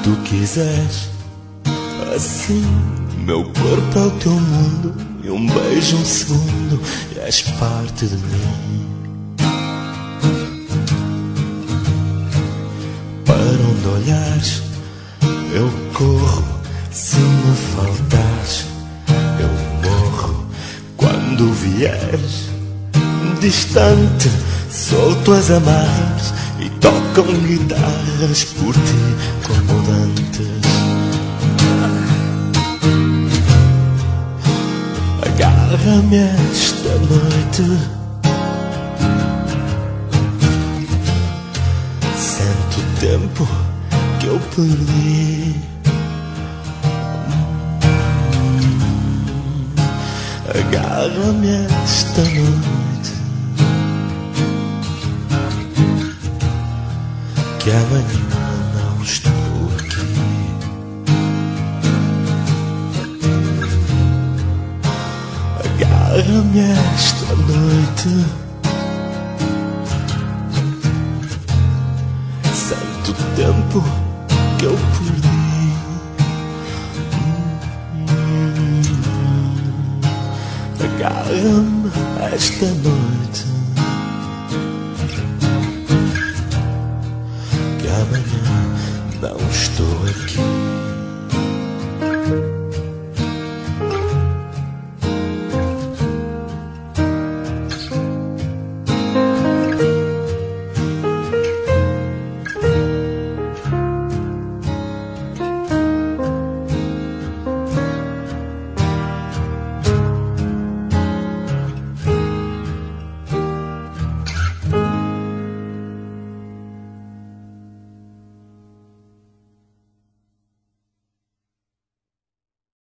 tu quiseres. Assim, meu corpo é o teu mundo, e um beijo, um segundo, e és parte de mim. Para onde olhares, eu corro. Se me faltares, eu morro. Quando vieres, distante, solto as amarras e tocam guitarras por ti como dantes. Agarra-me esta noite, sente o tempo que eu perdi. Agarra-me esta noite, que amanhã não estou aqui. Agarra-me esta noite, sente o tempo que eu perdi. Agarra-me esta noite, que amanhã não estou aqui.